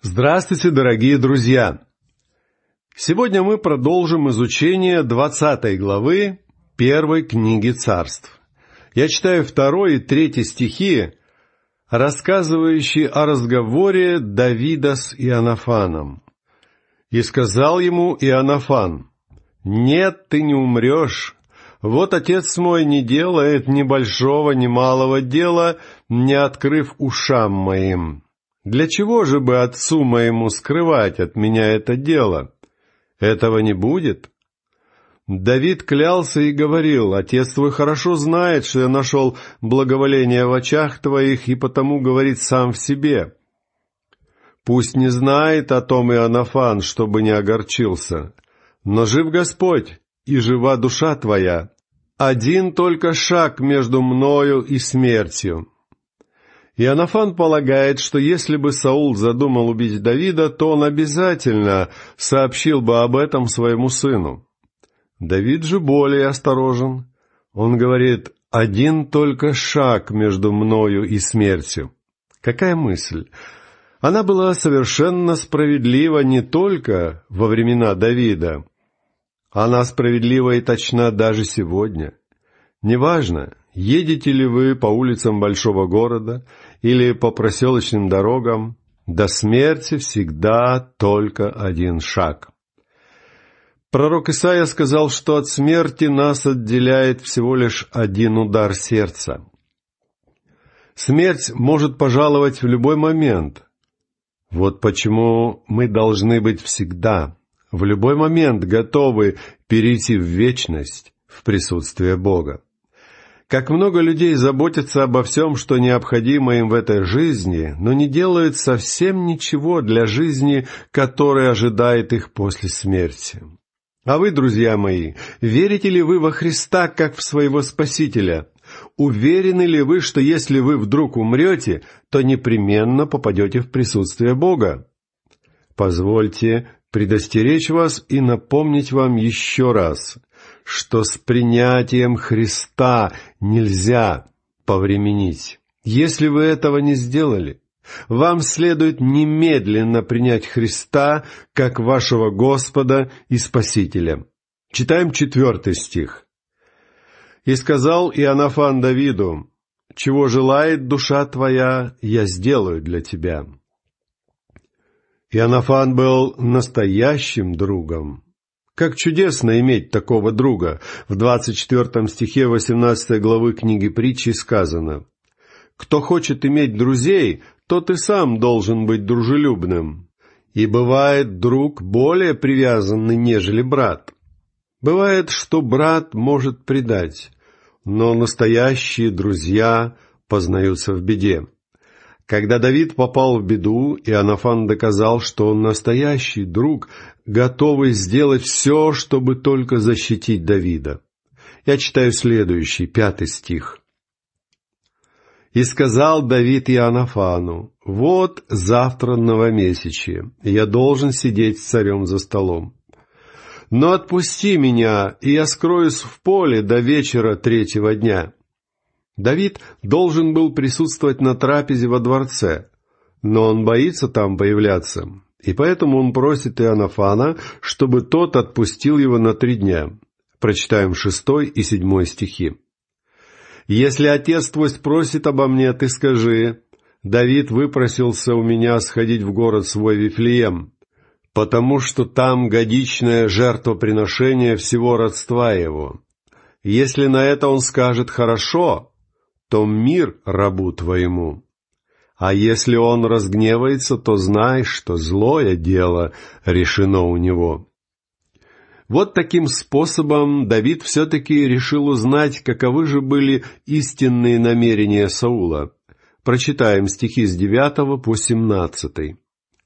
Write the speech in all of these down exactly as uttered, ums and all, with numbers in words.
Здравствуйте, дорогие друзья! Сегодня мы продолжим изучение двадцатой главы первой книги Царств. Я читаю второй и третий стихи, рассказывающие о разговоре Давида с Иоаннафаном. «И сказал ему Иоаннафан: „Нет, ты не умрешь. Вот отец мой не делает ни большого, ни малого дела, не открыв ушам моим. Для чего же бы отцу моему скрывать от меня это дело? Этого не будет“. Давид клялся и говорил: „Отец твой хорошо знает, что я нашел благоволение в очах твоих, и потому говорит сам в себе. Пусть не знает о том Иоаннафан, чтобы не огорчился. Но жив Господь, и жива душа твоя. Один только шаг между мною и смертью“. Иоаннафан полагает, что если бы Саул задумал убить Давида, то он обязательно сообщил бы об этом своему сыну. Давид же более осторожен. Он говорит: «Один только шаг между мною и смертью». Какая мысль! Она была совершенно справедлива не только во времена Давида. Она справедлива и точна даже сегодня. Неважно, едете ли вы по улицам большого города или по проселочным дорогам, до смерти всегда только один шаг. Пророк Исаия сказал, что от смерти нас отделяет всего лишь один удар сердца. Смерть может пожаловать в любой момент. Вот почему мы должны быть всегда, в любой момент готовы перейти в вечность в присутствие Бога. Как много людей заботятся обо всем, что необходимо им в этой жизни, но не делают совсем ничего для жизни, которая ожидает их после смерти. А вы, друзья мои, верите ли вы во Христа как в своего Спасителя? Уверены ли вы, что если вы вдруг умрете, то непременно попадете в присутствие Бога? Позвольте предостеречь вас и напомнить вам еще раз, что с принятием Христа нельзя повременить. Если вы этого не сделали, вам следует немедленно принять Христа как вашего Господа и Спасителя. Читаем четвертый стих. «И сказал Иоаннафан Давиду: „Чего желает душа твоя, я сделаю для тебя“». Иоаннафан был настоящим другом. Как чудесно иметь такого друга! В двадцать четвертом стихе восемнадцатой главы книги Притчи сказано: «Кто хочет иметь друзей, тот и сам должен быть дружелюбным. И бывает друг более привязанный, нежели брат. Бывает, что брат может предать, но настоящие друзья познаются в беде». Когда Давид попал в беду, Иоаннафан доказал, что он настоящий друг, готовый сделать все, чтобы только защитить Давида. Я читаю следующий, пятый стих. «И сказал Давид Иоаннафану: „Вот завтра новомесячье, и я должен сидеть с царем за столом. Но отпусти меня, и я скроюсь в поле до вечера третьего дня“». Давид должен был присутствовать на трапезе во дворце, но он боится там появляться, и поэтому он просит Иоаннафана, чтобы тот отпустил его на три дня. Прочитаем шестой и седьмой стихи. «Если отец твой спросит обо мне, ты скажи: „Давид выпросился у меня сходить в город свой Вифлеем, потому что там годичное жертвоприношение всего родства его“. Если на это он скажет: „Хорошо“, то мир рабу твоему. А если он разгневается, то знай, что злое дело решено у него». Вот таким способом Давид все-таки решил узнать, каковы же были истинные намерения Саула. Прочитаем стихи с девятого по семнадцатый.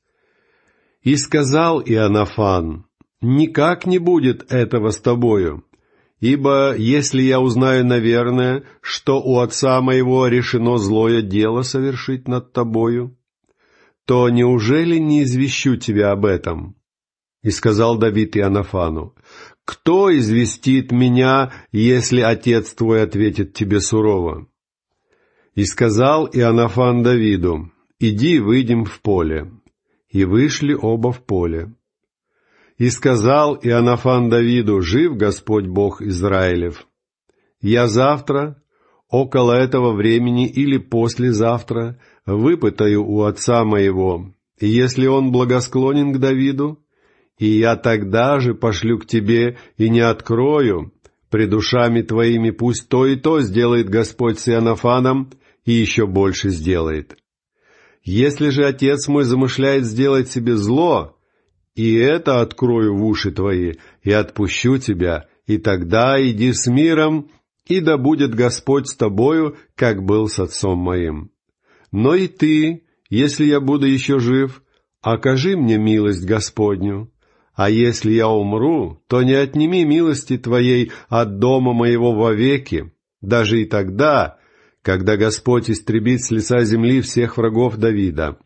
«И сказал Иоаннафан: „Никак не будет этого с тобою. Ибо если я узнаю, наверное, что у отца моего решено злое дело совершить над тобою, то неужели не извещу тебя об этом?“ И сказал Давид Иоаннафану: «Кто известит меня, если отец твой ответит тебе сурово?“ И сказал Иоаннафан Давиду: «Иди, выйдем в поле». и вышли оба в поле. И сказал Иоаннафан Давиду: «Жив Господь Бог Израилев! Я завтра, около этого времени или послезавтра, выпытаю у отца моего, и если он благосклонен к Давиду, и я тогда же пошлю к тебе и не открою, пред ушами твоими пусть то и то сделает Господь с Иоаннафаном, и еще больше сделает. Если же отец мой замышляет сделать себе зло, и это открою в уши твои, и отпущу тебя, и тогда иди с миром, и да будет Господь с тобою, как был с отцом моим. Но и ты, если я буду еще жив, окажи мне милость Господню, а если я умру, то не отними милости твоей от дома моего вовеки, даже и тогда, когда Господь истребит с лица земли всех врагов Давида».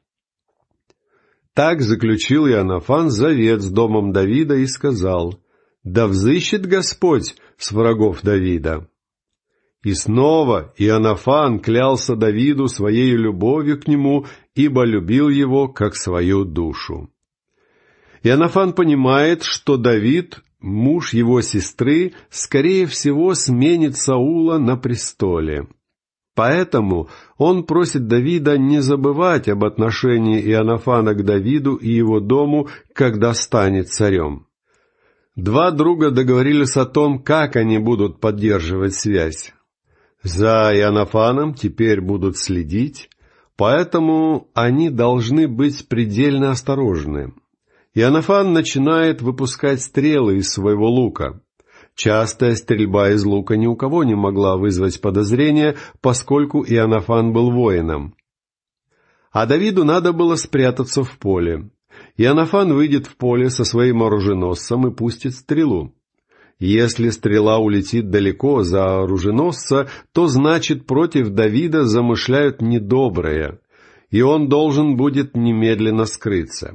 Так заключил Иоаннафан завет с домом Давида и сказал: «Да взыщет Господь с врагов Давида». И снова Иоаннафан клялся Давиду своей любовью к нему, ибо любил его как свою душу. Иоаннафан понимает, что Давид, муж его сестры, скорее всего сменит Саула на престоле. Поэтому он просит Давида не забывать об отношении Иоаннафана к Давиду и его дому, когда станет царем. Два друга договорились о том, как они будут поддерживать связь. За Иоаннафаном теперь будут следить, поэтому они должны быть предельно осторожны. Иоаннафан начинает выпускать стрелы из своего лука. Частая стрельба из лука ни у кого не могла вызвать подозрения, поскольку Иоаннафан был воином. А Давиду надо было спрятаться в поле. Иоаннафан выйдет в поле со своим оруженосцем и пустит стрелу. Если стрела улетит далеко за оруженосца, то значит против Давида замышляют недоброе, и он должен будет немедленно скрыться.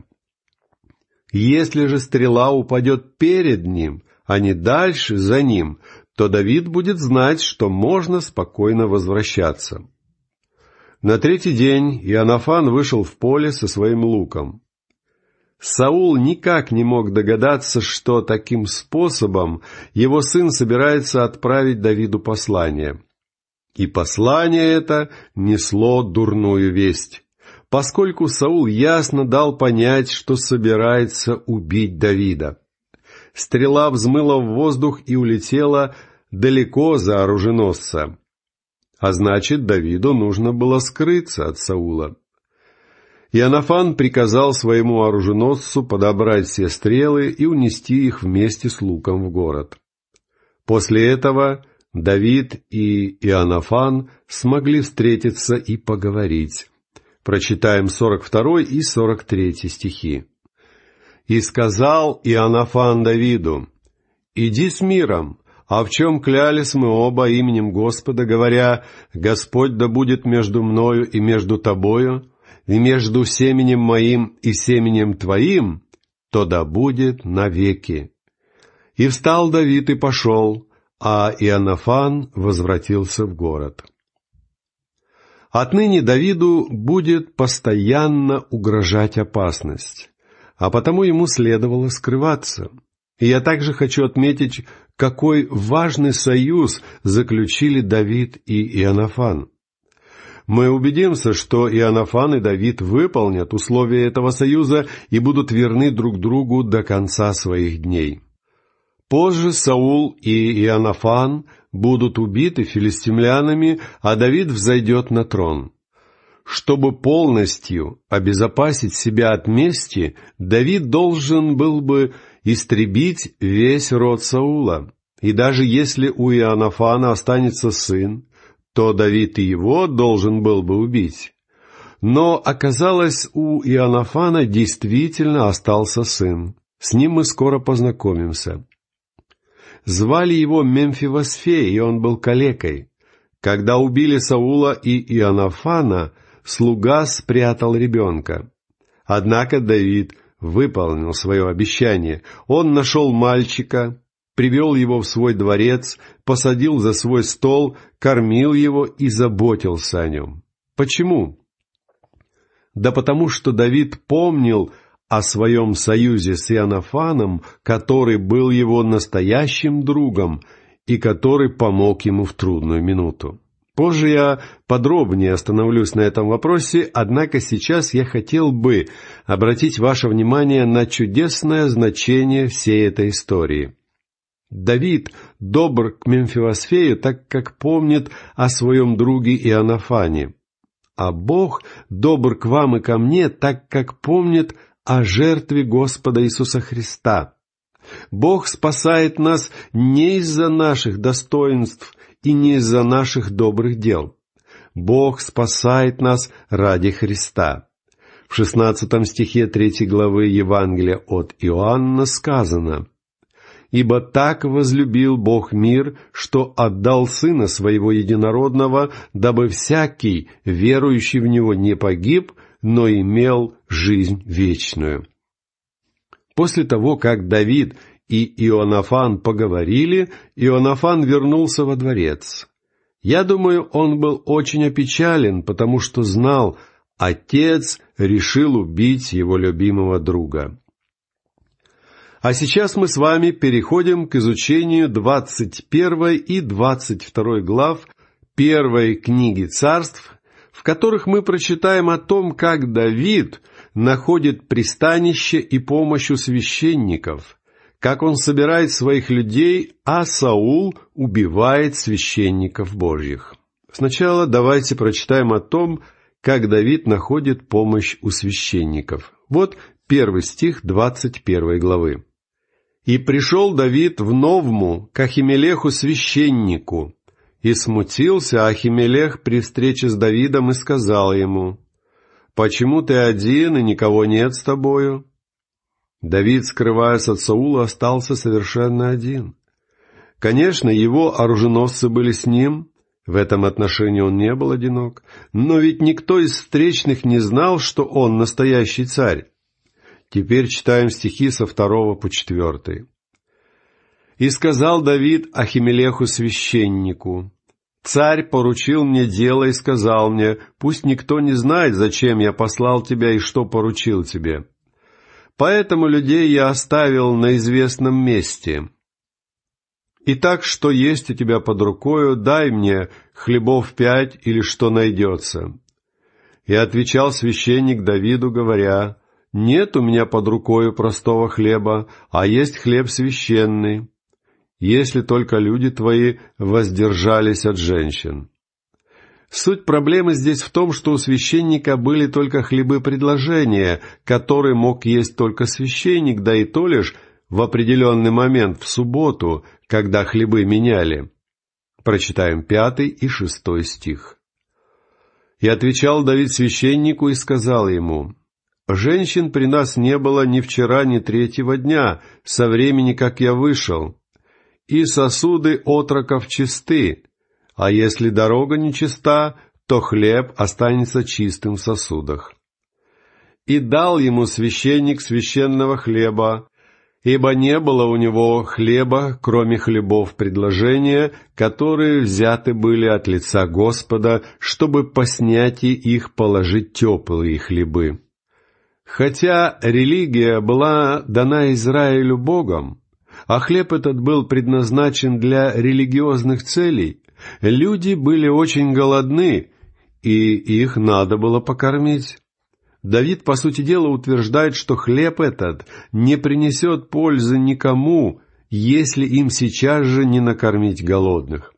Если же стрела упадет перед ним, а не дальше, за ним, то Давид будет знать, что можно спокойно возвращаться. На третий день Иоаннафан вышел в поле со своим луком. Саул никак не мог догадаться, что таким способом его сын собирается отправить Давиду послание. И послание это несло дурную весть, поскольку Саул ясно дал понять, что собирается убить Давида. Стрела взмыла в воздух и улетела далеко за оруженосца. А значит, Давиду нужно было скрыться от Саула. Иоаннафан приказал своему оруженосцу подобрать все стрелы и унести их вместе с луком в город. После этого Давид и Иоаннафан смогли встретиться и поговорить. Прочитаем сорок второй и сорок третий стихи. «И сказал Иоаннафан Давиду: иди с миром, а в чем клялись мы оба именем Господа, говоря: Господь да будет между мною и между тобою, и между семенем моим и семенем твоим, то да будет навеки. И встал Давид и пошел, а Иоаннафан возвратился в город». Отныне Давиду будет постоянно угрожать опасность, а потому ему следовало скрываться. И я также хочу отметить, какой важный союз заключили Давид и Иоаннафан. Мы убедимся, что Иоаннафан и Давид выполнят условия этого союза и будут верны друг другу до конца своих дней. Позже Саул и Иоаннафан будут убиты филистимлянами, а Давид взойдет на трон. Чтобы полностью обезопасить себя от мести, Давид должен был бы истребить весь род Саула. И даже если у Иоаннафана останется сын, то Давид и его должен был бы убить. Но оказалось, у Иоаннафана действительно остался сын. С ним мы скоро познакомимся. Звали его Мемфивосфей, и он был калекой. Когда убили Саула и Иоаннафана, слуга спрятал ребенка. Однако Давид выполнил свое обещание. Он нашел мальчика, привел его в свой дворец, посадил за свой стол, кормил его и заботился о нем. Почему? Да потому что Давид помнил о своем союзе с Иоаннафаном, который был его настоящим другом и который помог ему в трудную минуту. Позже я подробнее остановлюсь на этом вопросе, однако сейчас я хотел бы обратить ваше внимание на чудесное значение всей этой истории. Давид добр к Мемфивосфею, так как помнит о своем друге Иоаннафане, а Бог добр к вам и ко мне, так как помнит о жертве Господа Иисуса Христа. Бог спасает нас не из-за наших достоинств и не из-за наших добрых дел. Бог спасает нас ради Христа. В шестнадцатом стихе третьей главы Евангелия от Иоанна сказано: «Ибо так возлюбил Бог мир, что отдал Сына Своего Единородного, дабы всякий, верующий в Него, не погиб, но имел жизнь вечную». После того, как Давид и Иоаннафан поговорили, Иоаннафан вернулся во дворец. Я думаю, он был очень опечален, потому что знал, отец решил убить его любимого друга. А сейчас мы с вами переходим к изучению двадцать первой и двадцать второй глав первой книги Царств, в которых мы прочитаем о том, как Давид находит пристанище и помощь у священников, как он собирает своих людей, а Саул убивает священников Божьих. Сначала давайте прочитаем о том, как Давид находит помощь у священников. Вот первый стих двадцать первой главы. «И пришел Давид в Новму к Ахимелеху священнику, и смутился Ахимелех при встрече с Давидом и сказал ему: «Почему ты один, и никого нет с тобою?» Давид, скрываясь от Саула, остался совершенно один. Конечно, его оруженосцы были с ним, в этом отношении он не был одинок, но ведь никто из встречных не знал, что он настоящий царь. Теперь читаем стихи со второго по четвертый. «И сказал Давид Ахимелеху священнику: Царь поручил мне дело и сказал мне: пусть никто не знает, зачем я послал тебя и что поручил тебе. Поэтому людей я оставил на известном месте. Итак, что есть у тебя под рукою, дай мне хлебов пять или что найдется». И отвечал священник Давиду, говоря: «Нет у меня под рукою простого хлеба, а есть хлеб священный, если только люди твои воздержались от женщин». Суть проблемы здесь в том, что у священника были только хлебы предложения, которые мог есть только священник, да и то лишь в определенный момент, в субботу, когда хлебы меняли. Прочитаем пятый и шестой стих. «И отвечал Давид священнику и сказал ему: женщин при нас не было ни вчера, ни третьего дня, со времени, как я вышел, и сосуды отроков чисты, а если дорога нечиста, то хлеб останется чистым в сосудах. И дал ему священник священного хлеба, ибо не было у него хлеба, кроме хлебов предложения, которые взяты были от лица Господа, чтобы по снятии их положить теплые хлебы. Хотя религия была дана Израилю Богом, а хлеб этот был предназначен для религиозных целей, люди были очень голодны, и их надо было покормить. Давид, по сути дела, утверждает, что хлеб этот не принесет пользы никому, если им сейчас же не накормить голодных.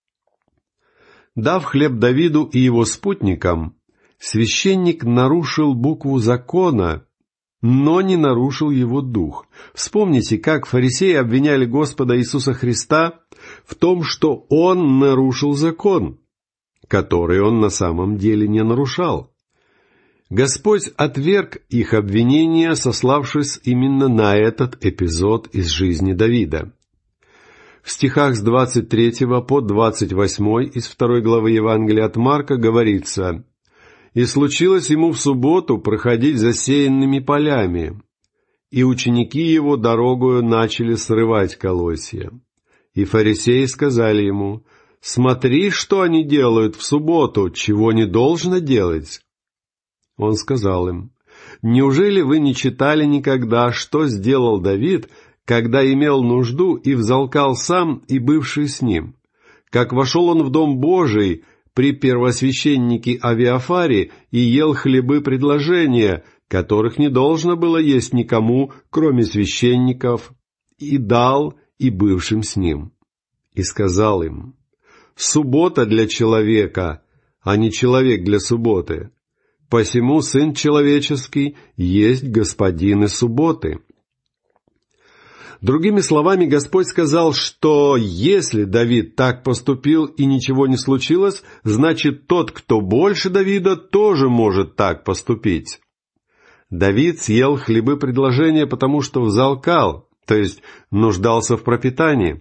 Дав хлеб Давиду и его спутникам, священник нарушил букву закона, но не нарушил его дух. Вспомните, как фарисеи обвиняли Господа Иисуса Христа в том, что Он нарушил закон, который Он на самом деле не нарушал. Господь отверг их обвинения, сославшись именно на этот эпизод из жизни Давида. В стихах с двадцать третьего по двадцать восьмой из второй главы Евангелия от Марка говорится: «И случилось ему в субботу проходить засеянными полями, и ученики его дорогою начали срывать колосья. И фарисеи сказали ему: смотри, что они делают в субботу, чего не должно делать». Он сказал им: «Неужели вы не читали никогда, что сделал Давид, когда имел нужду и взалкал сам и бывший с ним? Как вошел он в дом Божий при первосвященнике Авиафаре и ел хлебы предложения, которых не должно было есть никому, кроме священников, и дал и бывшим с ним. И сказал им: суббота для человека, а не человек для субботы. Посему Сын Человеческий есть Господин и субботы». Другими словами, Господь сказал, что если Давид так поступил и ничего не случилось, значит, тот, кто больше Давида, тоже может так поступить. Давид съел хлебы предложения, потому что взалкал, то есть нуждался в пропитании.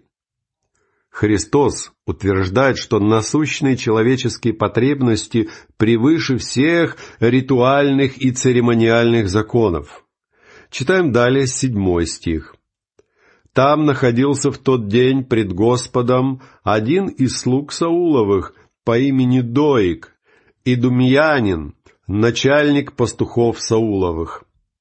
Христос утверждает, что насущные человеческие потребности превыше всех ритуальных и церемониальных законов. Читаем далее седьмой стих. «Там находился в тот день пред Господом один из слуг Сауловых по имени Доик, идумеянин, начальник пастухов Сауловых».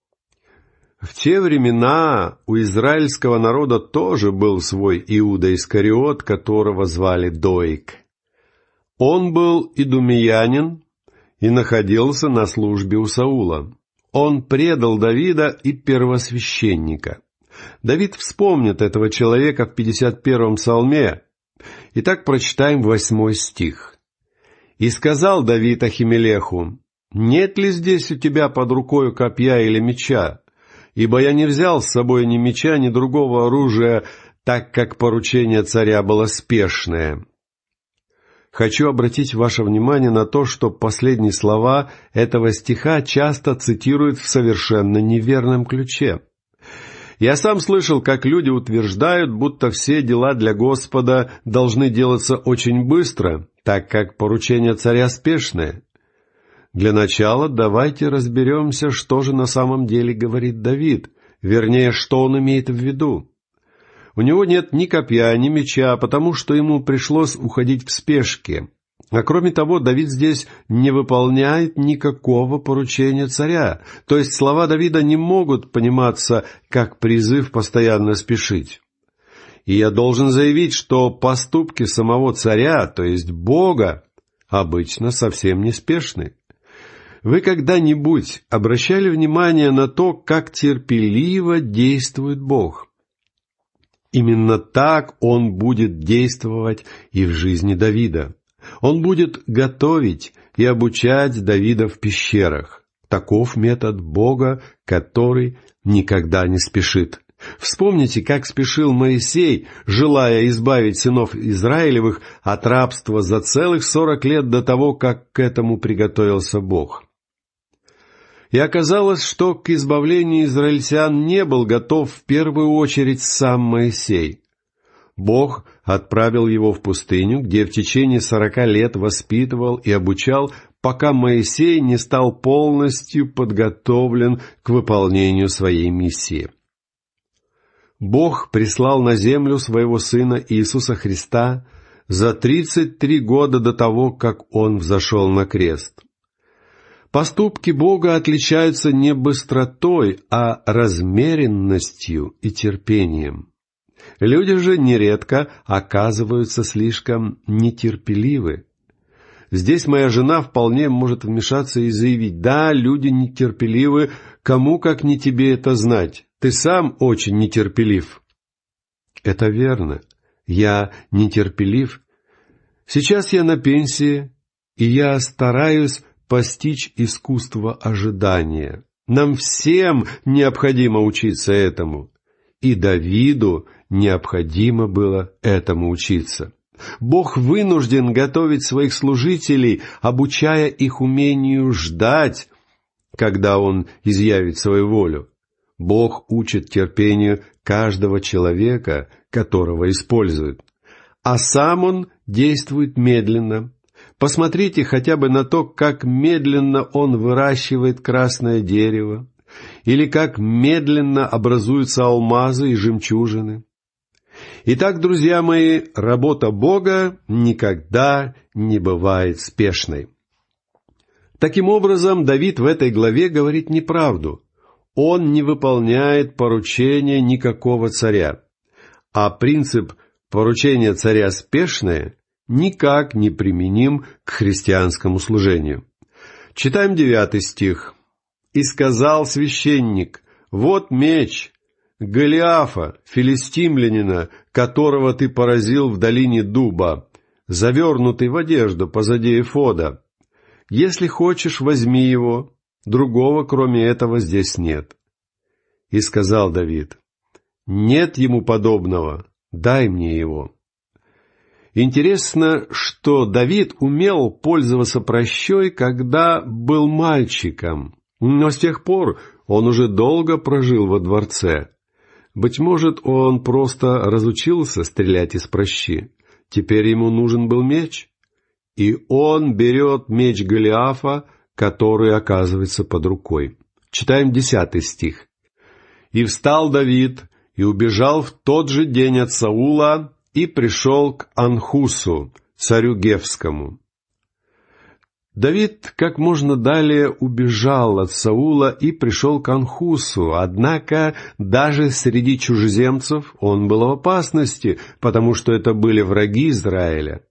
В те времена у израильского народа тоже был свой Иуда Искариот, которого звали Доик. Он был идумеянин и находился на службе у Саула. Он предал Давида и первосвященника. Давид вспомнит этого человека в пятьдесят первом псалме. Итак, прочитаем восьмой стих. «И сказал Давид Ахимелеху: нет ли здесь у тебя под рукою копья или меча? Ибо я не взял с собой ни меча, ни другого оружия, так как поручение царя было спешное». Хочу обратить ваше внимание на то, что последние слова этого стиха часто цитируют в совершенно неверном ключе. Я сам слышал, как люди утверждают, будто все дела для Господа должны делаться очень быстро, так как поручение царя спешное. Для начала давайте разберемся, что же на самом деле говорит Давид, вернее, что он имеет в виду. У него нет ни копья, ни меча, потому что ему пришлось уходить в спешке. А кроме того, Давид здесь не выполняет никакого поручения царя. То есть слова Давида не могут пониматься как призыв постоянно спешить. И я должен заявить, что поступки самого царя, то есть Бога, обычно совсем неспешны. Вы когда-нибудь обращали внимание на то, как терпеливо действует Бог? Именно так Он будет действовать и в жизни Давида. Он будет готовить и обучать Давида в пещерах. Таков метод Бога, который никогда не спешит. Вспомните, как спешил Моисей, желая избавить сынов Израилевых от рабства за целых сорок лет до того, как к этому приготовился Бог. И оказалось, что к избавлению израильтян не был готов в первую очередь сам Моисей. Бог отправил его в пустыню, где в течение сорока лет воспитывал и обучал, пока Моисей не стал полностью подготовлен к выполнению своей миссии. Бог прислал на землю своего Сына Иисуса Христа за тридцать три года до того, как Он взошел на крест. Поступки Бога отличаются не быстротой, а размеренностью и терпением. Люди же нередко оказываются слишком нетерпеливы. Здесь моя жена вполне может вмешаться и заявить: «Да, люди нетерпеливы, кому как не тебе это знать, ты сам очень нетерпелив». Это верно, я нетерпелив. Сейчас я на пенсии, и я стараюсь постичь искусство ожидания. Нам всем необходимо учиться этому. И Давиду необходимо было этому учиться. Бог вынужден готовить своих служителей, обучая их умению ждать, когда Он изъявит свою волю. Бог учит терпению каждого человека, которого использует. А сам Он действует медленно. Посмотрите хотя бы на то, как медленно Он выращивает красное дерево, или как медленно образуются алмазы и жемчужины. Итак, друзья мои, работа Бога никогда не бывает спешной. Таким образом, Давид в этой главе говорит неправду. Он не выполняет поручения никакого царя. А принцип поручения царя спешное никак не применим к христианскому служению. Читаем девятый стих. «И сказал священник, вот меч Голиафа, филистимлянина, которого ты поразил в долине дуба, завернутый в одежду позади эфода. Если хочешь, возьми его, другого, кроме этого, здесь нет». И сказал Давид, «Нет ему подобного, дай мне его». Интересно, что Давид умел пользоваться пращой, когда был мальчиком, но с тех пор он уже долго прожил во дворце. Быть может, он просто разучился стрелять из пращи. Теперь ему нужен был меч. И он берет меч Голиафа, который оказывается под рукой. Читаем десятый стих. «И встал Давид, и убежал в тот же день от Саула, и пришел к Анхусу, царю Гевскому». Давид как можно далее убежал от Саула и пришел к Анхусу, однако даже среди чужеземцев он был в опасности, потому что это были враги Израиля.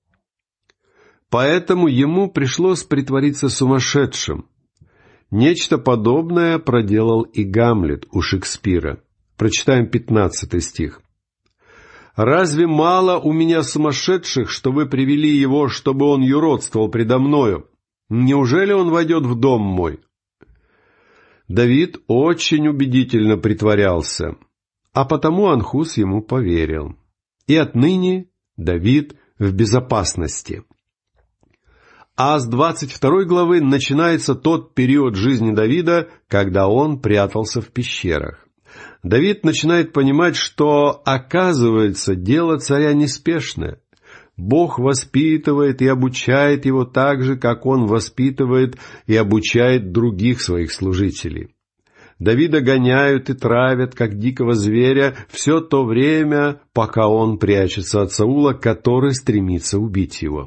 Поэтому ему пришлось притвориться сумасшедшим. Нечто подобное проделал и Гамлет у Шекспира. Прочитаем пятнадцатый стих. «Разве мало у меня сумасшедших, что вы привели его, чтобы он юродствовал предо мною? Неужели он войдет в дом мой?» Давид очень убедительно притворялся, а потому Анхус ему поверил. И отныне Давид в безопасности. А с двадцать второй главы начинается тот период жизни Давида, когда он прятался в пещерах. Давид начинает понимать, что, оказывается, дело царя неспешное. Бог воспитывает и обучает его так же, как он воспитывает и обучает других своих служителей. Давида гоняют и травят, как дикого зверя, все то время, пока он прячется от Саула, который стремится убить его.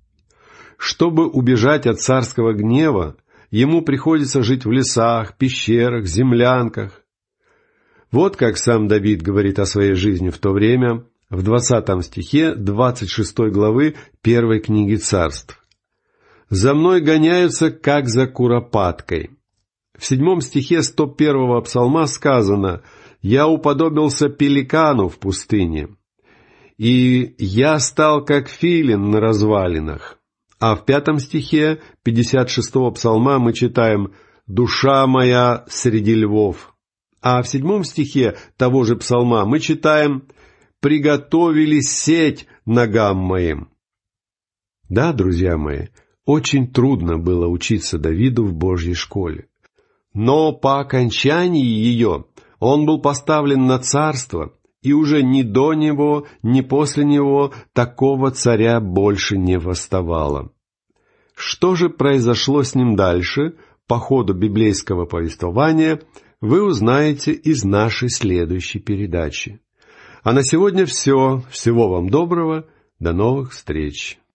Чтобы убежать от царского гнева, ему приходится жить в лесах, пещерах, землянках. Вот как сам Давид говорит о своей жизни в то время в двадцатом стихе двадцать шестой главы первой книги Царств. «За мной гоняются, как за куропаткой». В седьмом стихе сто первого псалма сказано: «Я уподобился пеликану в пустыне, и я стал, как филин на развалинах». А в пятом стихе пятьдесят шестого псалма мы читаем: «Душа моя среди львов». А в седьмом стихе того же псалма мы читаем: «Приготовили сеть ногам моим». Да, друзья мои, очень трудно было учиться Давиду в Божьей школе. Но по окончании ее он был поставлен на царство, и уже ни до него, ни после него такого царя больше не восставало. Что же произошло с ним дальше, по ходу библейского повествования, вы узнаете из нашей следующей передачи. А на сегодня все. Всего вам доброго. До новых встреч.